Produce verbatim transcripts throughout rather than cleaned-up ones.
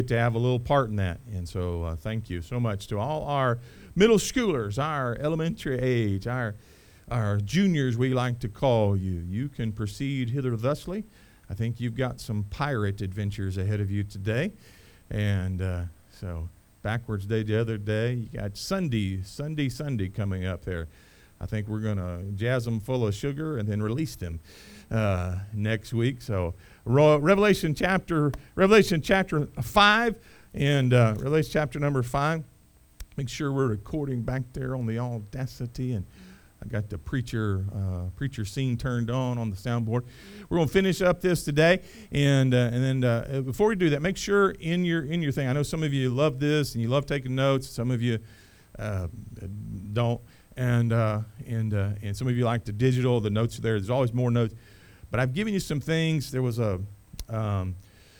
to have a little part in that. And so uh, thank you so much to all our middle schoolers, our elementary age, our our juniors, we like to call you. You can proceed hither thusly. I think you've got some pirate adventures ahead of you today. And uh, so backwards day the other day, you got Sunday, Sunday, Sunday coming up there. I think we're going to jazz them full of sugar and then release them uh, next week. So Revelation chapter Revelation chapter five and uh, Revelation chapter number five. Make sure we're recording back there on the Audacity, and I got the preacher uh, preacher scene turned on on the soundboard. We're going to finish up this today, and uh, and then uh, before we do that, make sure in your in your thing. I know some of you love this and you love taking notes. Some of you uh, don't, and uh, and uh, and some of you like the digital. The notes are there. There's always more notes. But I've given you some things. There was a um,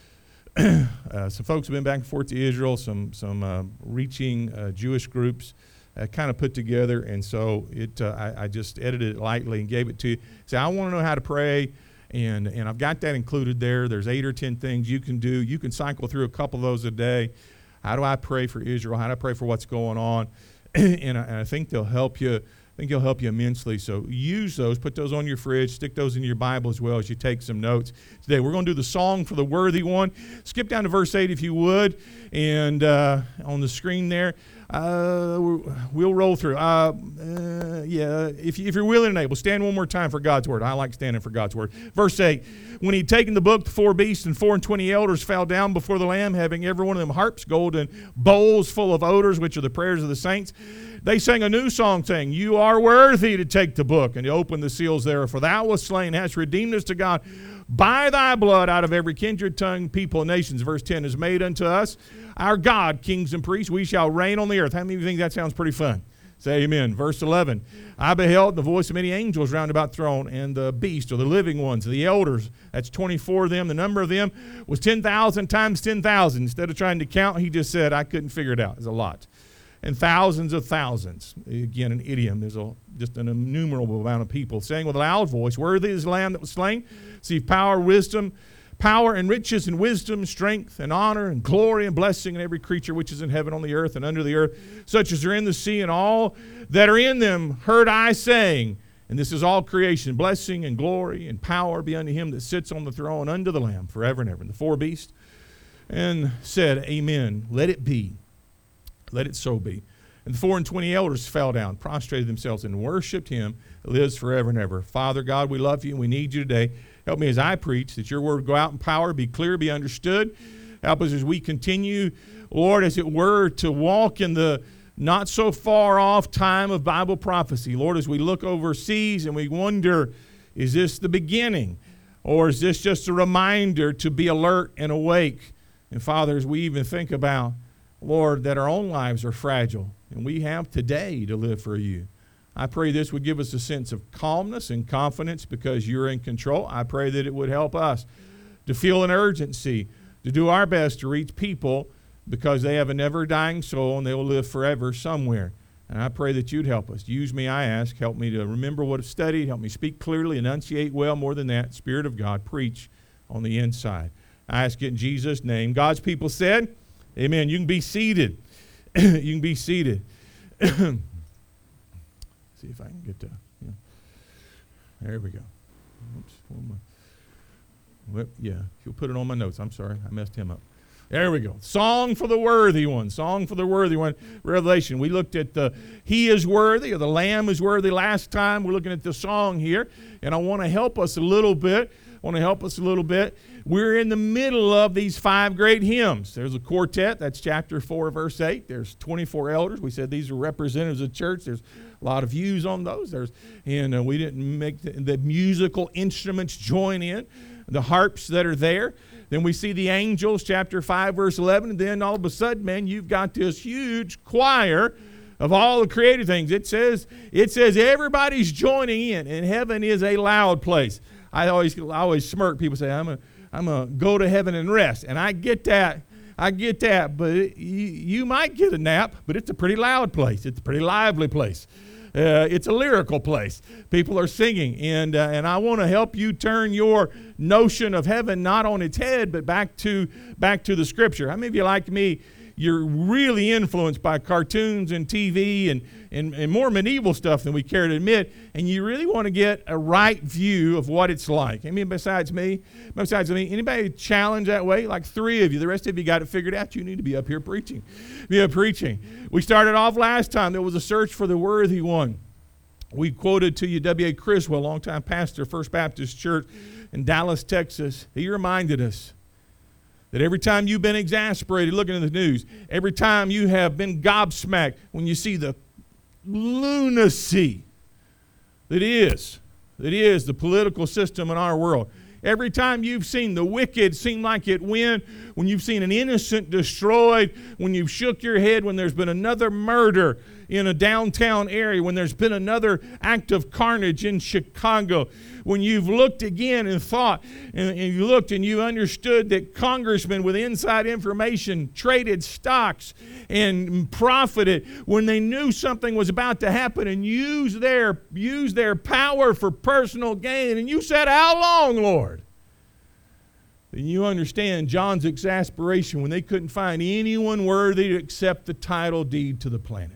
uh, some folks have been back and forth to Israel. Some some uh, reaching uh, Jewish groups uh, kind of put together, and so it uh, I, I just edited it lightly and gave it to you. Say, I want to know how to pray, and and I've got that included there. There's eight or ten things you can do. You can cycle through a couple of those a day. How do I pray for Israel? How do I pray for what's going on? and, I, and I think they'll help you. I think it'll help you immensely. So use those, put those on your fridge, stick those in your Bible as well as you take some notes. Today we're going to do the song for the worthy one. Skip down to verse eight if you would, and uh, on the screen there, uh, we'll roll through. Uh, uh, yeah, if, if you're willing and able, stand one more time for God's word. I like standing for God's word. Verse eight, when he'd taken the book, the four beasts and four and twenty elders fell down before the Lamb, having every one of them harps, golden bowls full of odors, which are the prayers of the saints. They sang a new song, saying, You are worthy to take the book and to open the seals thereof. For thou wast slain, hast redeemed us to God by thy blood out of every kindred, tongue, people, and nations. Verse ten is made unto us our God, kings and priests. We shall reign on the earth. How many of you think that sounds pretty fun? Say amen. Verse eleven, I beheld the voice of many angels round about the throne, and the beast, or the living ones, the elders. That's twenty-four of them. The number of them was ten thousand times ten thousand. Instead of trying to count, he just said, I couldn't figure it out. It's a lot. And thousands of thousands. Again, an idiom. There's a, just an innumerable amount of people saying with a loud voice, Worthy is the Lamb that was slain. Receive power, wisdom, power and riches and wisdom, strength and honor and glory and blessing in every creature which is in heaven, on the earth, and under the earth, such as are in the sea, and all that are in them heard I saying, and this is all creation, blessing and glory and power be unto him that sits on the throne, unto the Lamb, forever and ever. And the four beasts and said, Amen. Let it be. Let it so be. And the four and twenty elders fell down, prostrated themselves, and worshipped him that lives forever and ever. Father God, we love you and we need you today. Help me as I preach, that your word go out in power, be clear, be understood. Help us as we continue, Lord, as it were, to walk in the not so far off time of Bible prophecy. Lord, as we look overseas and we wonder, is this the beginning? Or is this just a reminder to be alert and awake? And Father, as we even think about, Lord, that our own lives are fragile, and we have today to live for you. I pray this would give us a sense of calmness and confidence because you're in control. I pray that it would help us to feel an urgency, to do our best to reach people because they have a never-dying soul and they will live forever somewhere. And I pray that you'd help us. Use me, I ask. Help me to remember what I've studied. Help me speak clearly, enunciate well. More than that, Spirit of God, preach on the inside. I ask it in Jesus' name. God's people said, Amen. You can be seated. You can be seated. See if I can get to. Yeah. There we go. Oops. Well, yeah, you'll put it on my notes. I'm sorry. I messed him up. There we go. Song for the worthy one. Song for the worthy one. Revelation. We looked at the He is worthy, or the Lamb is worthy last time. We're looking at the song here. And I want to help us a little bit. I want to help us a little bit. We're in the middle of these five great hymns. There's a quartet. That's chapter four, verse eight. There's twenty-four elders. We said these are representatives of the church. There's a lot of views on those. There's, and uh, we didn't make the, the musical instruments join in, the harps that are there. Then we see the angels, chapter five, verse eleven. And then all of a sudden, man, you've got this huge choir of all the created things. It says, it says everybody's joining in, and heaven is a loud place. I always, I always smirk. People say, I'm a I'm going to go to heaven and rest. And I get that. I get that. But it, you, you might get a nap, but it's a pretty loud place. It's a pretty lively place. Uh, it's a lyrical place. People are singing, and uh, and I want to help you turn your notion of heaven not on its head, but back to back to the Scripture. How many of you, like me, you're really influenced by cartoons and T V and, and, and more medieval stuff than we care to admit, and you really want to get a right view of what it's like? I mean, besides me, besides me, anybody challenged that way? Like three of you. The rest of you got it figured out. You need to be up here preaching. Be up preaching. We started off last time. There was a search for the worthy one. We quoted to you W A Criswell, longtime pastor, First Baptist Church in Dallas, Texas. He reminded us that every time you've been exasperated looking at the news, every time you have been gobsmacked when you see the lunacy that is, that is the political system in our world, every time you've seen the wicked seem like it win, when you've seen an innocent destroyed, when you've shook your head, when there's been another murder in a downtown area, when there's been another act of carnage in Chicago, when you've looked again and thought, and, and you looked and you understood that congressmen with inside information traded stocks and profited when they knew something was about to happen and used their, used their power for personal gain, and you said, "How long, Lord?" Then you understand John's exasperation when they couldn't find anyone worthy to accept the title deed to the planet.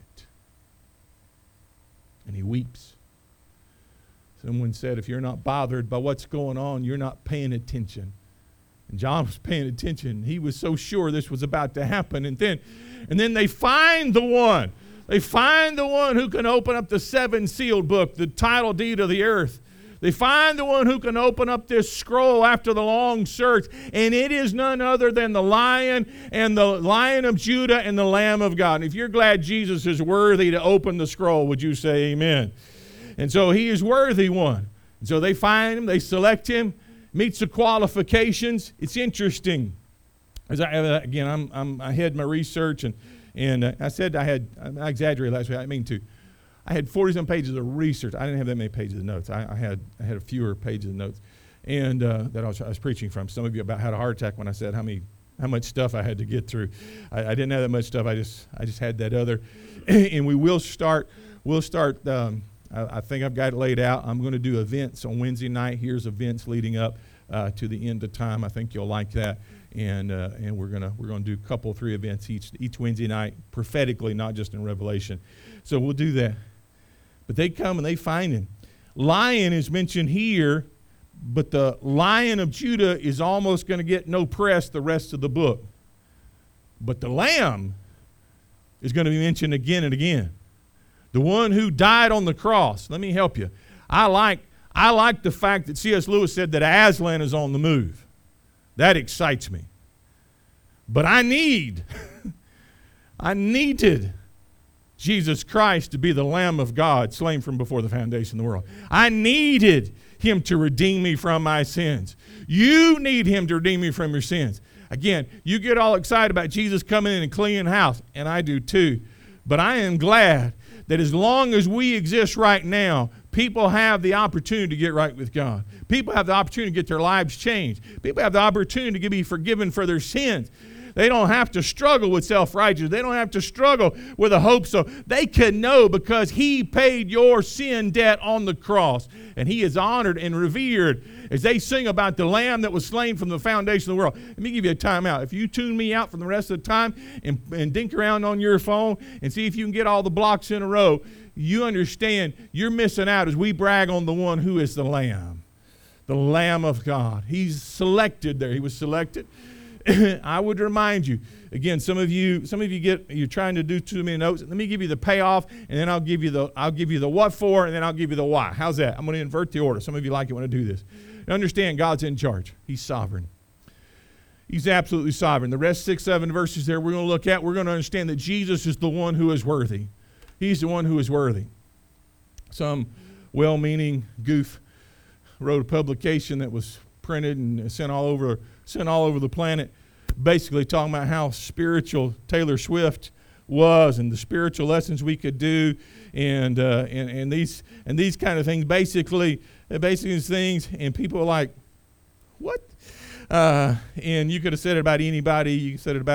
And he weeps. Someone said, if you're not bothered by what's going on, you're not paying attention. And John was paying attention. He was so sure this was about to happen. And then, and then they find the one. They find the one who can open up the seven sealed book, the title deed of the earth. They find the one who can open up this scroll after the long search, and it is none other than the Lion and the Lion of Judah and the Lamb of God. And if you're glad Jesus is worthy to open the scroll, would you say amen? And so he is worthy one. And so they find him, they select him, meets the qualifications. It's interesting. As I, again, I'm, I'm, I had my research, and, and uh, I said I had, I exaggerated last week, I didn't mean to. I had forty-some pages of research. I didn't have that many pages of notes. I, I had I had a fewer pages of notes, and uh, that I was, I was preaching from. Some of you about had a heart attack when I said how many how much stuff I had to get through. I, I didn't have that much stuff. I just I just had that other, and we will start. We'll start. Um, I, I think I've got it laid out. I'm going to do events on Wednesday night. Here's events leading up uh, to the end of time. I think you'll like that. And uh, and we're gonna we're gonna do a couple, three events each each Wednesday night, prophetically, not just in Revelation. So we'll do that. But they come and they find him. Lion is mentioned here, but the Lion of Judah is almost going to get no press the rest of the book. But the Lamb is going to be mentioned again and again. The one who died on the cross. Let me help you. I like I like the fact that C S Lewis said that Aslan is on the move. That excites me. But I need, I needed Jesus Christ to be the Lamb of God slain from before the foundation of the world. I needed him to redeem me from my sins. You need him to redeem you from your sins. Again, you get all excited about Jesus coming in and cleaning house, and I do too. But I am glad that as long as we exist right now, people have the opportunity to get right with God. People have the opportunity to get their lives changed. People have the opportunity to be forgiven for their sins. They don't have to struggle with self-righteousness. They don't have to struggle with a hope. So they can know because he paid your sin debt on the cross. And he is honored and revered as they sing about the Lamb that was slain from the foundation of the world. Let me give you a time out. If you tune me out from the rest of the time and, and dink around on your phone and see if you can get all the blocks in a row, you understand you're missing out as we brag on the one who is the Lamb. The Lamb of God. He's selected there. He was selected. I would remind you, again, some of you, some of you get, you're trying to do too many notes. Let me give you the payoff, and then I'll give you the, I'll give you the what for, and then I'll give you the why. How's that? I'm going to invert the order. Some of you like it when I do this. You understand God's in charge. He's sovereign. He's absolutely sovereign. The rest six, seven verses there we're going to look at, we're going to understand that Jesus is the one who is worthy. He's the one who is worthy. Some well-meaning goof wrote a publication that was printed and sent all over sent all over the planet, basically talking about how spiritual Taylor Swift was and the spiritual lessons we could do, and uh, and and these and these kind of things. Basically, basically these things, and people are like, "What?" Uh, and you could have said it about anybody. You said it about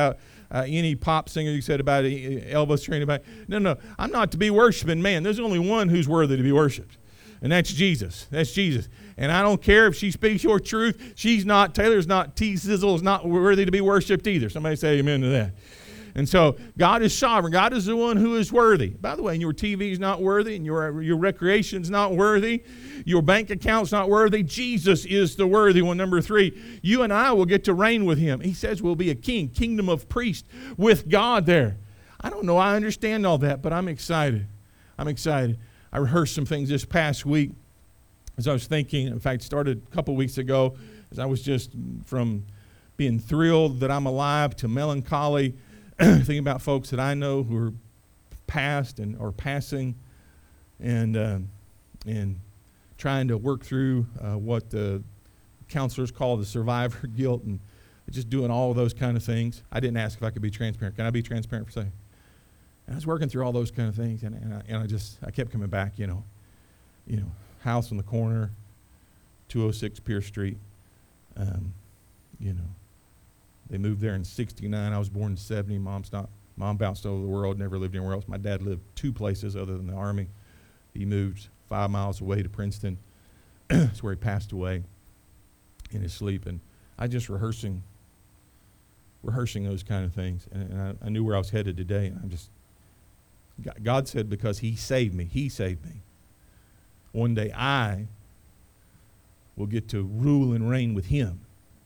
uh, any pop singer you said about Elvis or anybody. No, no, I'm not to be worshiping man. There's only one who's worthy to be worshiped, and that's Jesus. That's Jesus. And I don't care if she speaks your truth. She's not, Taylor's not, T-Sizzle is not worthy to be worshiped either. Somebody say amen to that. And so God is sovereign. God is the one who is worthy. By the way, and your T V is not worthy, and your, your recreation is not worthy, your bank account's not worthy. Jesus is the worthy one. Number three, you and I will get to reign with him. He says we'll be a king, kingdom of priests with God there. I don't know, I understand all that, but I'm excited. I'm excited. I rehearsed some things this past week as I was thinking. In fact, started a couple weeks ago as I was just from being thrilled that I'm alive to melancholy, thinking about folks that I know who are past and or passing, and uh, and trying to work through uh, what the counselors call the survivor guilt, and just doing all of those kind of things. I didn't ask if I could be transparent. Can I be transparent for a second? And I was working through all those kind of things, and, and, I, and I just I kept coming back. You know, you know, house on the corner, two oh six Pierce Street. Um, you know. They moved there in sixty-nine. I was born in seventy. Mom's not. Mom bounced over the world, never lived anywhere else. My dad lived two places other than the Army. He moved five miles away to Princeton. That's where he passed away in his sleep. And I just rehearsing, rehearsing those kind of things. And, and I, I knew where I was headed today. And I'm just, God said because he saved me, he saved me. One day I will get to rule and reign with him.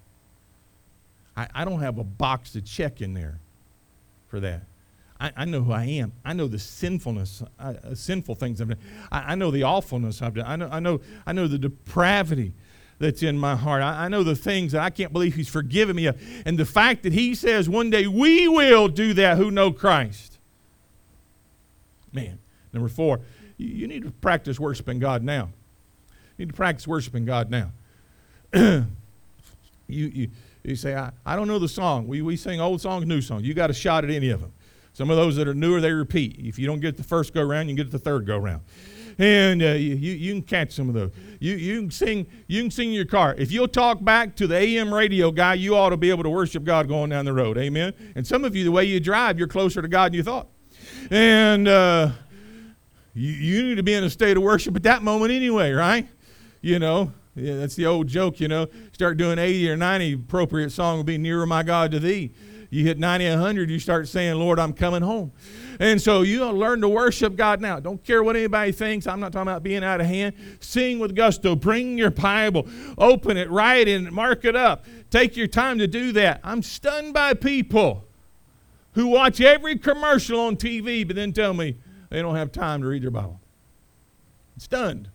I, I don't have a box to check in there for that. I, I know who I am. I know the sinfulness, uh, sinful things I've done. I, I know the awfulness I've done. I know, I know, I know the depravity that's in my heart. I, I know the things that I can't believe he's forgiven me of. And the fact that he says one day we will do that who know Christ. Man. Number four, you, you need to practice worshiping God now. You need to practice worshiping God now. you, you You say, I, I don't know the song. We, we sing old songs, new songs. You got a shot at any of them. Some of those that are newer, they repeat. If you don't get the first go-round, you can get the third go-round. And uh, you, you, you can catch some of those. You, you, can sing, you can sing in your car. If you'll talk back to the A M radio guy, you ought to be able to worship God going down the road. Amen? And some of you, the way you drive, you're closer to God than you thought. And uh, you, you need to be in a state of worship at that moment anyway, right? You know. Yeah, that's the old joke, you know. Start doing eighty or ninety, appropriate song will be Nearer My God to Thee. You hit ninety, one hundred, you start saying, Lord, I'm coming home. And so you gotta learn to worship God now. Don't care what anybody thinks. I'm not talking about being out of hand. Sing with gusto. Bring your Bible. Open it, write it, mark it up. Take your time to do that. I'm stunned by people who watch every commercial on T V but then tell me they don't have time to read their Bible. I'm stunned.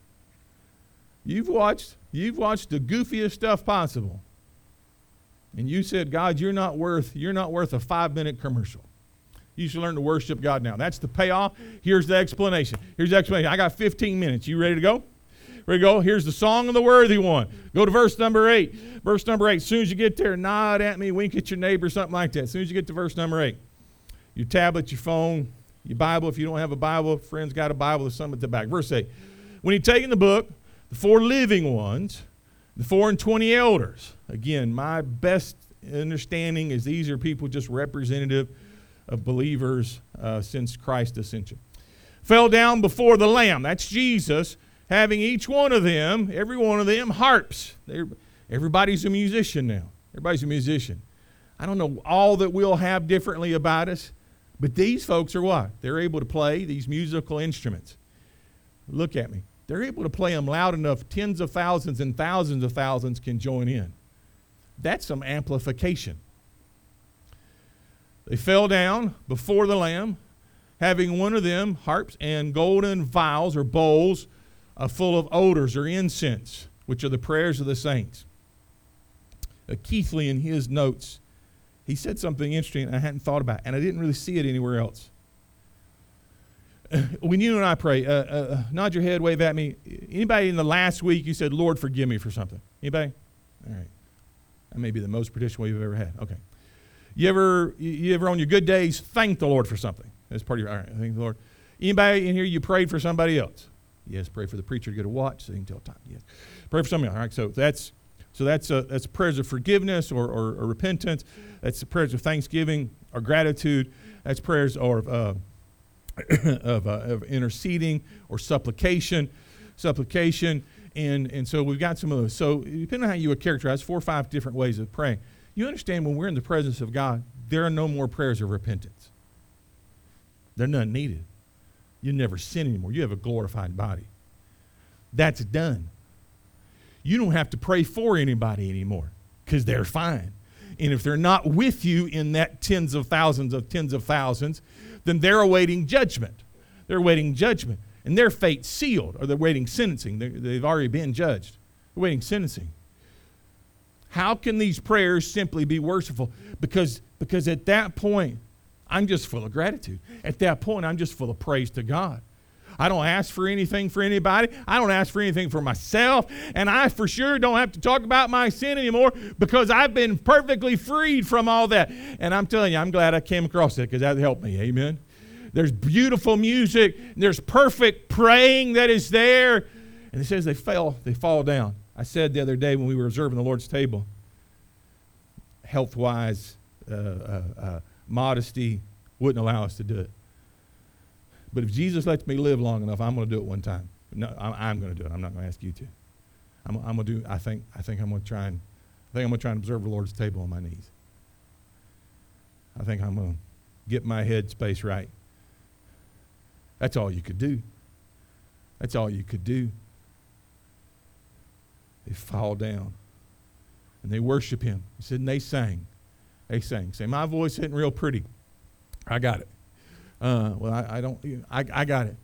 You've watched You've watched the goofiest stuff possible. And you said, God, you're not worth, you're not worth a five-minute commercial. You should learn to worship God now. That's the payoff. Here's the explanation. Here's the explanation. I got fifteen minutes. You ready to go? Ready to go? Here's the song of the worthy one. Go to verse number eight. Verse number eight. As soon as you get there, nod at me, wink at your neighbor, something like that. As soon as you get to verse number eight. Your tablet, your phone, your Bible. If you don't have a Bible, friends got a Bible, there's something at the back. Verse eight. When he taken the book, the four living ones, the four and twenty elders. Again, my best understanding is these are people just representative of believers uh, since Christ's ascension. Fell down before the Lamb. That's Jesus, having each one of them, every one of them, harps. They're, everybody's a musician now. Everybody's a musician. I don't know all that we'll have differently about us, but these folks are what? They're able to play these musical instruments. Look at me. They're able to play them loud enough, tens of thousands and thousands of thousands can join in. That's some amplification. They fell down before the Lamb, having one of them harps and golden vials or bowls uh, full of odors or incense, which are the prayers of the saints. Uh, Keithley, in his notes, he said something interesting I hadn't thought about, and I didn't really see it anywhere else. When you and I pray, uh, uh, nod your head, wave at me. Anybody in the last week you said, Lord, forgive me for something? Anybody? All right. That may be the most traditional we've ever had. Okay. You ever, you ever on your good days thank the Lord for something? That's part of your, all right, thank the Lord. Anybody in here, you prayed for somebody else? Yes, pray for the preacher to get a watch so he can tell time. Yes. Pray for somebody else. All right, so that's So that's a, that's prayers of forgiveness or, or, or repentance. That's the prayers of thanksgiving or gratitude. That's prayers or uh, of, uh, of interceding or supplication, supplication. And, and so we've got some of those. So depending on how you would characterize, four or five different ways of praying. You understand when we're in the presence of God, there are no more prayers of repentance. They're none needed. You never sin anymore. You have a glorified body. That's done. You don't have to pray for anybody anymore because they're fine. And if they're not with you in that tens of thousands of tens of thousands, then they're awaiting judgment. They're awaiting judgment. And their fate's sealed, or they're waiting sentencing. They're, they've already been judged. They're waiting sentencing. How can these prayers simply be worshipful? Because, because at that point, I'm just full of gratitude. At that point, I'm just full of praise to God. I don't ask for anything for anybody. I don't ask for anything for myself. And I for sure don't have to talk about my sin anymore because I've been perfectly freed from all that. And I'm telling you, I'm glad I came across it because that helped me. Amen. There's beautiful music. There's perfect praying that is there. And it says they fell, they fall down. I said the other day when we were observing the Lord's table, health-wise, uh, uh, uh, modesty wouldn't allow us to do it. But if Jesus lets me live long enough, I'm going to do it one time. No, I'm, I'm going to do it. I'm not going to ask you to. I'm, I'm going to do. I think. I think I'm going to try and. I think I'm going to try and observe the Lord's table on my knees. I think I'm going to get my head space right. That's all you could do. That's all you could do. They fall down, and they worship Him. He said, and they sang. They sang. Say, my voice isn't real pretty. I got it. Uh, well, I, I don't, I, I got it.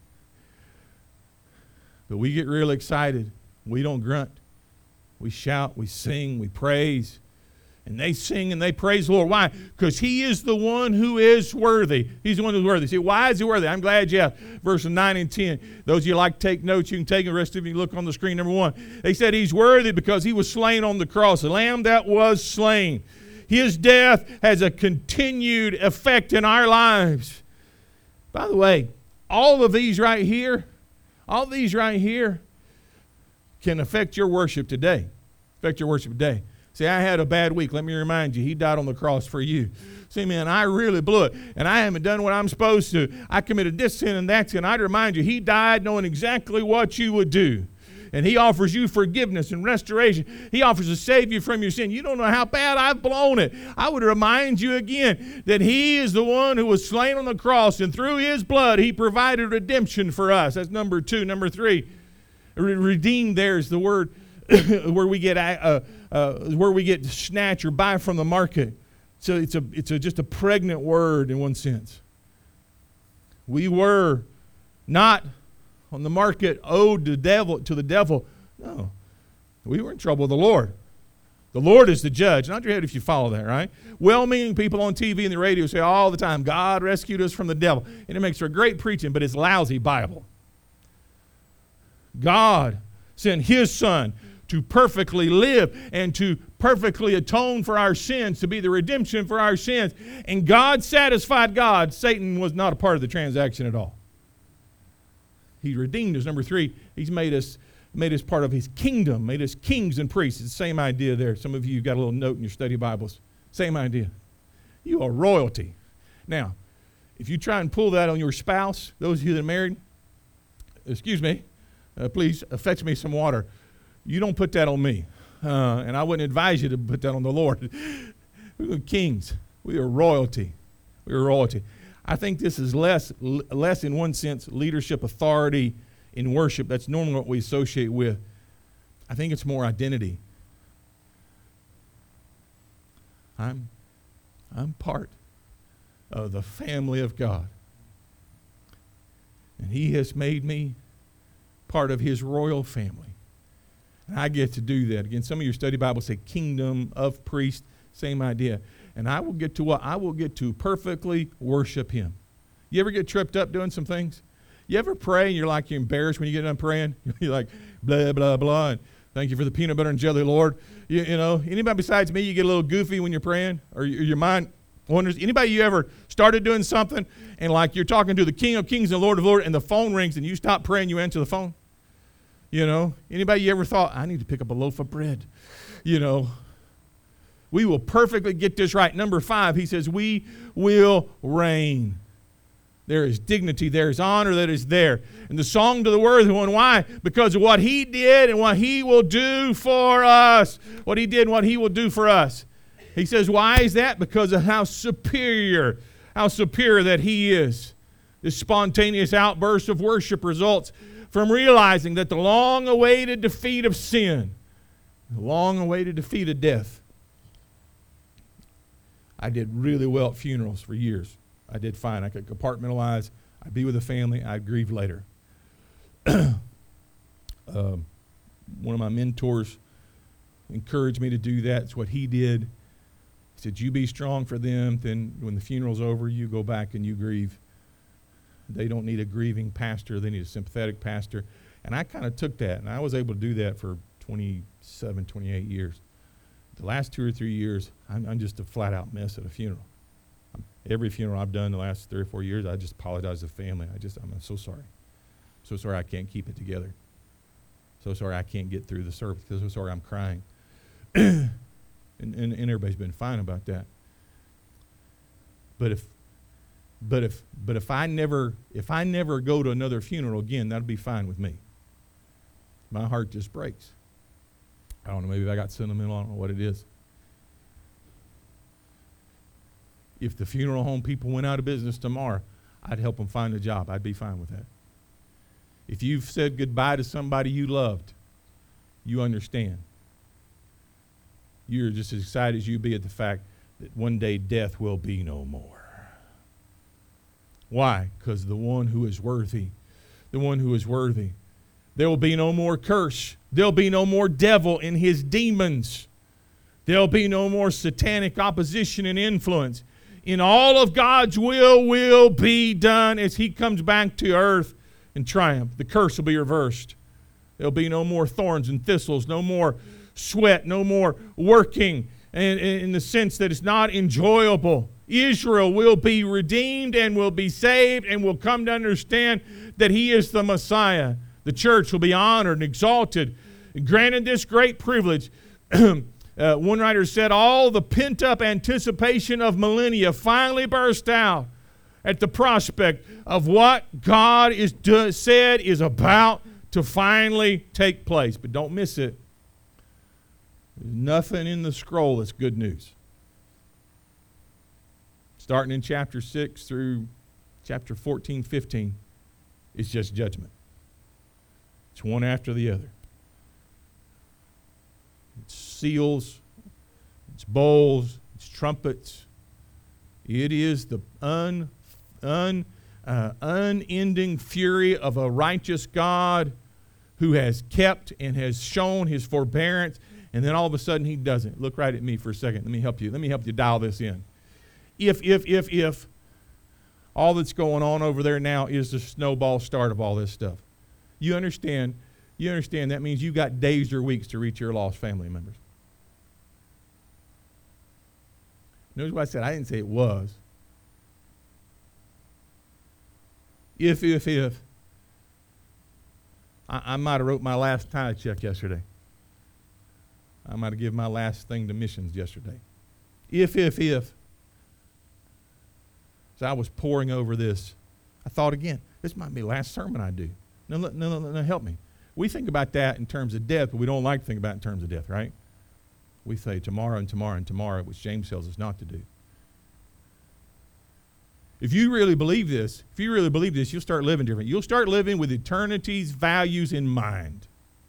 But we get real excited. We don't grunt. We shout, we sing, we praise. And they sing and they praise the Lord. Why? Because He is the one who is worthy. He's the one who's worthy. See, why is He worthy? I'm glad you have verses nine and ten. Those of you who like to take notes, you can take the rest of you look on the screen. Number one, they said He's worthy because He was slain on the cross, the Lamb that was slain. His death has a continued effect in our lives. By the way, all of these right here, all these right here can affect your worship today. Affect your worship today. See, I had a bad week. Let me remind you, He died on the cross for you. See, man, I really blew it, and I haven't done what I'm supposed to. I committed this sin and that sin. I'd remind you, He died knowing exactly what you would do. And He offers you forgiveness and restoration. He offers to save you from your sin. You don't know how bad I've blown it. I would remind you again that He is the one who was slain on the cross, and through His blood, He provided redemption for us. That's number two. Number three, redeemed there is the word where we get uh, uh, where we get snatch or buy from the market. So it's a it's a, just a pregnant word in one sense. We were not on the market owed to devil to the devil. No. We were in trouble with the Lord. The Lord is the judge. Nod your head if you follow that, right? Well-meaning people on T V and the radio say all the time, God rescued us from the devil. And it makes for great preaching, but it's lousy Bible. God sent His Son to perfectly live and to perfectly atone for our sins, to be the redemption for our sins. And God satisfied God. Satan was not a part of the transaction at all. He redeemed us. Number three, He's made us made us part of His kingdom, made us kings and priests. It's the same idea there. Some of you got a little note in your study Bibles. Same idea. You are royalty. Now, if you try and pull that on your spouse, those of you that are married, excuse me, uh, please uh, fetch me some water. You don't put that on me. Uh, and I wouldn't advise you to put that on the Lord. We are kings. We are royalty. We are royalty. I think this is less, less in one sense, leadership authority in worship. That's normally what we associate with. I think it's more identity. I'm, I'm part of the family of God. And He has made me part of His royal family. And I get to do that. Again, some of your study Bibles say kingdom of priests, same idea. And I will get to what? I will get to perfectly worship Him. You ever get tripped up doing some things? You ever pray and you're like, you're embarrassed when you get done praying? You're like, blah, blah, blah. And thank you for the peanut butter and jelly, Lord. You, you know, anybody besides me, you get a little goofy when you're praying? Or your mind wonders? Anybody you ever started doing something and like you're talking to the King of Kings and Lord of Lords and the phone rings and you stop praying, you answer the phone? You know, anybody you ever thought, I need to pick up a loaf of bread? You know, we will perfectly get this right. Number five, he says, we will reign. There is dignity, there is honor that is there. And the song to the worthy one, why? Because of what he did and what he will do for us. What he did and what he will do for us. He says, why is that? Because of how superior, how superior that he is. This spontaneous outburst of worship results from realizing that the long-awaited defeat of sin, the long-awaited defeat of death. I did really well at funerals for years. I did fine. I could compartmentalize. I'd be with the family. I'd grieve later. um, one of my mentors encouraged me to do that. It's what he did. He said, you be strong for them. Then when the funeral's over, you go back and you grieve. They don't need a grieving pastor. They need a sympathetic pastor. And I kind of took that, and I was able to do that for twenty-seven, twenty-eight years. The last two or three years, I'm, I'm just a flat-out mess at a funeral. Every funeral I've done the last three or four years, I just apologize to the family. I just, I'm so sorry. So sorry I can't keep it together. So sorry I can't get through the service. So sorry I'm crying. and, and, and everybody's been fine about that. But if, but if, but if I never, if I never go to another funeral again, that'll be fine with me. My heart just breaks. I don't know. Maybe I got sentimental. I don't know what it is. If the funeral home people went out of business tomorrow, I'd help them find a job. I'd be fine with that. If you've said goodbye to somebody you loved, you understand. You're just as excited as you be at the fact that one day death will be no more. Why? Because the one who is worthy, the one who is worthy, there will be no more curse. There'll be no more devil and his demons. There'll be no more satanic opposition and influence. In all of God's will will be done as he comes back to earth in triumph. The curse will be reversed. There'll be no more thorns and thistles, no more sweat, no more working in, in the sense that it's not enjoyable. Israel will be redeemed and will be saved and will come to understand that he is the Messiah. The church will be honored and exalted. Granted this great privilege, Uh, one writer said, all the pent-up anticipation of millennia finally burst out at the prospect of what God is do- said is about to finally take place. But don't miss it. There's nothing in the scroll that's good news. Starting in chapter six through chapter fourteen, fifteen, it's just judgment. It's one after the other. It's seals, it's bowls, it's trumpets. It is the un, un, uh, unending fury of a righteous God who has kept and has shown his forbearance, and then all of a sudden he doesn't. Look right at me for a second. Let me help you. Let me help you dial this in. If, if, if, if all that's going on over there now is the snowball start of all this stuff, you understand You understand that means you've got days or weeks to reach your lost family members. Notice what I said. I didn't say it was. If, if, if. I, I might have wrote my last tithe check yesterday. I might have given my last thing to missions yesterday. If, if, if. As I was poring over this, I thought again, this might be the last sermon I do. No, no, no, no, no, help me. We think about that in terms of death, but we don't like to think about it in terms of death, right? We say tomorrow and tomorrow and tomorrow, which James tells us not to do. If you really believe this, if you really believe this, you'll start living different. You'll start living with eternity's values in mind.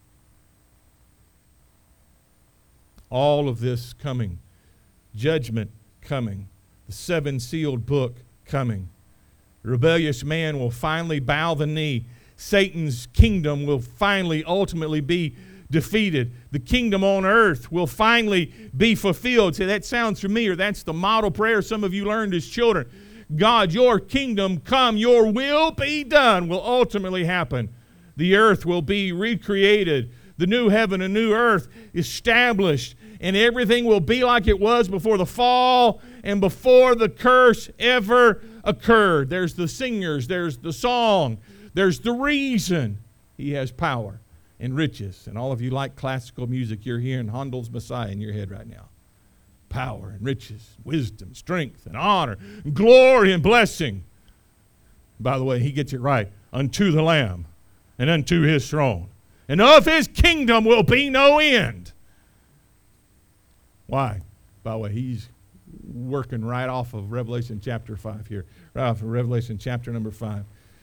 All of this coming. Judgment coming. The seven-sealed book coming. The rebellious man will finally bow the knee. Satan's kingdom will finally, ultimately be defeated. The kingdom on earth will finally be fulfilled. Say, that sounds familiar. That's the model prayer some of you learned as children. God, your kingdom come, your will be done will ultimately happen. The earth will be recreated. The new heaven and new earth established. And everything will be like it was before the fall and before the curse ever occurred. There's the singers. There's the song. There's the reason he has power. and riches. And all of you like classical music, you're hearing Handel's Messiah in your head right now. Power and riches, wisdom, strength, and honor, and glory and blessing. By the way, he gets it right. Unto the Lamb and unto his throne. And of his kingdom will be no end. Why? By the way, he's working right off of Revelation chapter five here. Right off of Revelation chapter number five.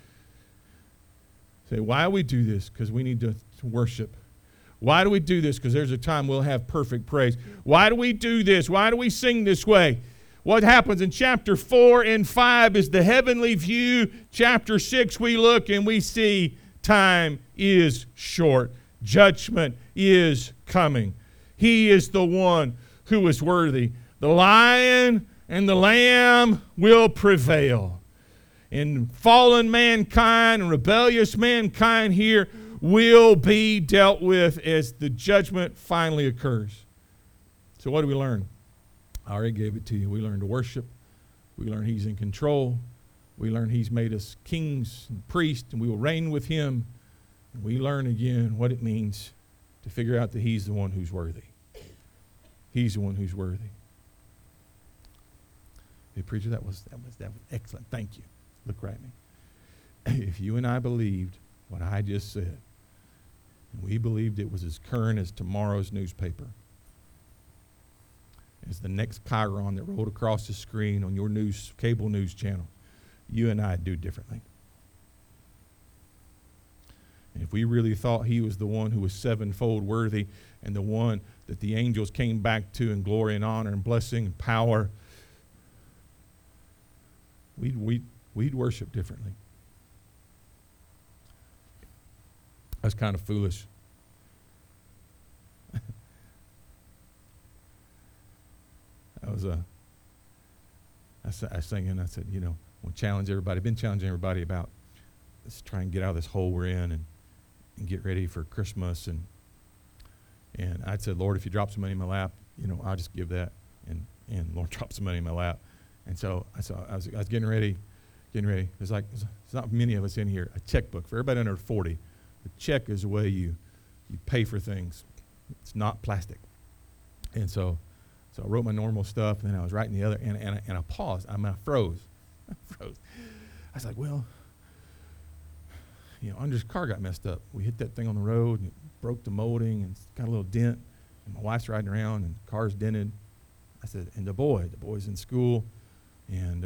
Say, why do we do this? Because we need to, to worship. Why do we do this? Because there's a time we'll have perfect praise. Why do we do this? Why do we sing this way? What happens in chapter four and five is the heavenly view. Chapter six, we look and we see time is short. Judgment is coming. He is the one who is worthy. The lion and the lamb will prevail. And fallen mankind and rebellious mankind here will be dealt with as the judgment finally occurs. So what do we learn? I already gave it to you. We learn to worship. We learn he's in control. We learn he's made us kings and priests, and we will reign with him. And we learn again what it means to figure out that he's the one who's worthy. He's the one who's worthy. Hey, preacher, that was, that was, that was excellent. Thank you. Look right at me. If you and I believed what I just said, and we believed it was as current as tomorrow's newspaper, as the next chyron that rolled across the screen on your news cable news channel, you and I do differently. And if we really thought he was the one who was sevenfold worthy and the one that the angels came back to in glory and honor and blessing and power, we'd, we'd, we'd worship differently. That's kind of foolish. I was uh, I, I was singing. I said, you know, we'll challenge everybody. Been challenging everybody about let's try and get out of this hole we're in and, and get ready for Christmas. And and I said, Lord, if you drop some money in my lap, you know, I'll just give that. And and Lord dropped some money in my lap. And so I saw I was I was getting ready, getting ready. There's like there's not many of us in here. A checkbook for everybody under forty. The check is the way you you pay for things. It's not plastic. And so. So I wrote my normal stuff, and then I was writing the other, and, and, I, and I paused. I mean, I froze. I froze. I was like, well, you know, Andre's car got messed up. We hit that thing on the road, and it broke the molding, and it's got a little dent. And my wife's riding around, and the car's dented. I said, and the boy, the boy's in school, and, uh,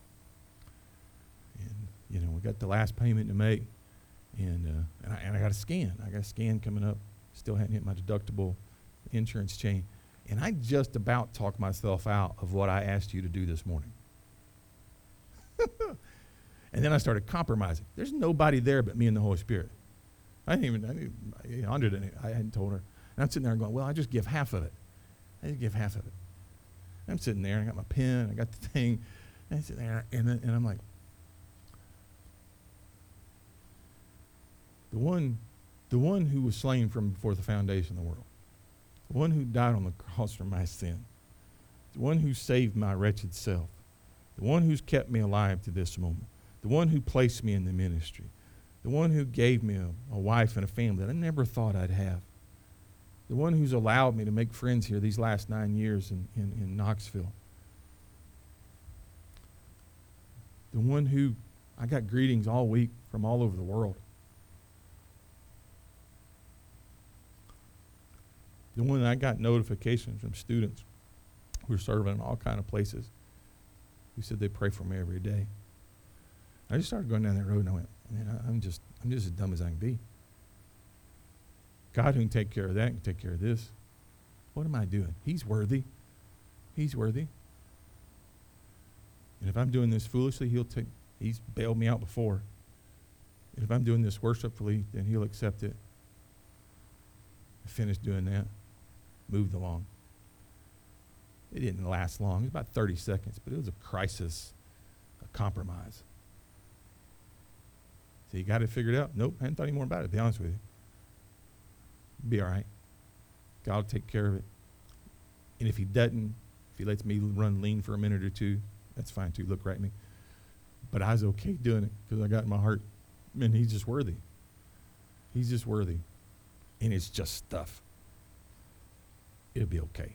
and you know, we got the last payment to make, and, uh, and, I, and I got a scan. I got a scan coming up. Still hadn't hit my deductible insurance chain. And I just about talked myself out of what I asked you to do this morning. And then I started compromising. There's nobody there but me and the Holy Spirit. I didn't even, I didn't, Andrea didn't, I hadn't told her. And I'm sitting there going, well, I just give half of it. I just give half of it. And I'm sitting there, and I got my pen, I got the thing, and I sit there, and, then, and I'm like, the one, the one who was slain from before the foundation of the world, the one who died on the cross for my sin, the one who saved my wretched self, the one who's kept me alive to this moment, the one who placed me in the ministry, the one who gave me a, a wife and a family that I never thought I'd have, the one who's allowed me to make friends here these last nine years in, in, in Knoxville, the one who I got greetings all week from all over the world. The one that I got notifications from students who are serving in all kind of places who said they pray for me every day. I just started going down that road and I went, man, I, I'm just I'm just as dumb as I can be. God who can take care of that can take care of this. What am I doing? He's worthy. He's worthy. And if I'm doing this foolishly, he'll take he's bailed me out before. And if I'm doing this worshipfully, then he'll accept it. I finished doing that. Moved along. It didn't last long. It was about thirty seconds, but it was a crisis, a compromise. So you got it figured out? Nope, I hadn't thought any more about it, to be honest with you. Be all right. God will take care of it. And if he doesn't, if he lets me run lean for a minute or two, that's fine too. Look right at me. But I was okay doing it because I got in my heart, man, he's just worthy. He's just worthy. and it's just stuff, it'll be okay.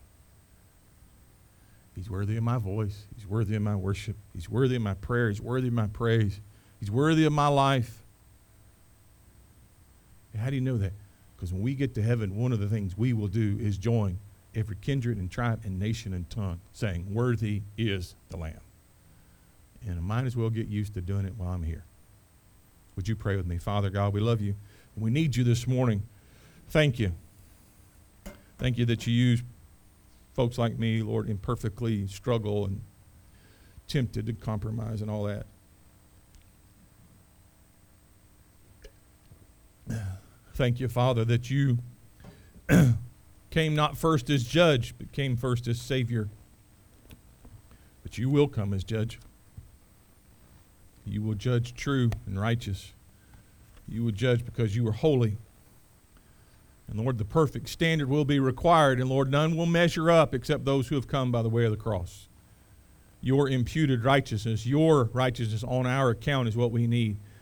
He's worthy of my voice. He's worthy of my worship. He's worthy of my prayer. He's worthy of my praise. He's worthy of my life. And how do you know that? Because when we get to heaven, one of the things we will do is join every kindred and tribe and nation and tongue saying, worthy is the Lamb. And I might as well get used to doing it while I'm here. Would you pray with me? Father God, we love you. And we need you this morning. Thank you. Thank you that you use folks like me, Lord, imperfectly struggle and tempted to compromise and all that. Thank you, Father, that you came not first as judge, but came first as Savior. But you will come as judge. You will judge true and righteous. You will judge because you are holy. And Lord, the perfect standard will be required. And Lord, none will measure up except those who have come by the way of the cross. Your imputed righteousness, your righteousness on our account is what we need.